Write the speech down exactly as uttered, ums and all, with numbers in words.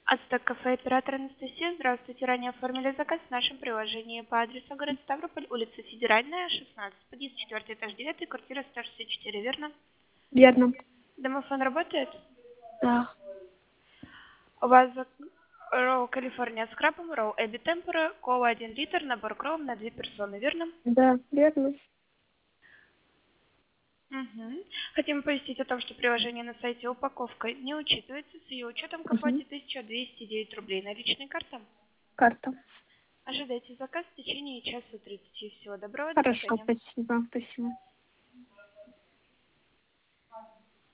Ацтек кафе, оператор Анастасия. Здравствуйте. Ранее оформили заказ в нашем приложении по адресу город Ставрополь, улица Федеральная, шестнадцать, подъезд четвертый, этаж девятый, квартира сто шестьдесят четыре, верно? Верно. Домофон работает? Да. У вас зак- Роу Калифорния с крабом, роу Эбби Темпора, кола один литр, набор кром на две персоны, верно? Да, верно. Угу. Хотим оповестить о том, что приложение на сайте упаковка не учитывается. С ее учетом к Угу. оплате тысяча двести девять рублей. Наличные карты. Карта. Ожидайте заказ в течение часа тридцати. Всего доброго, до Хорошо, свидания. спасибо. Спасибо.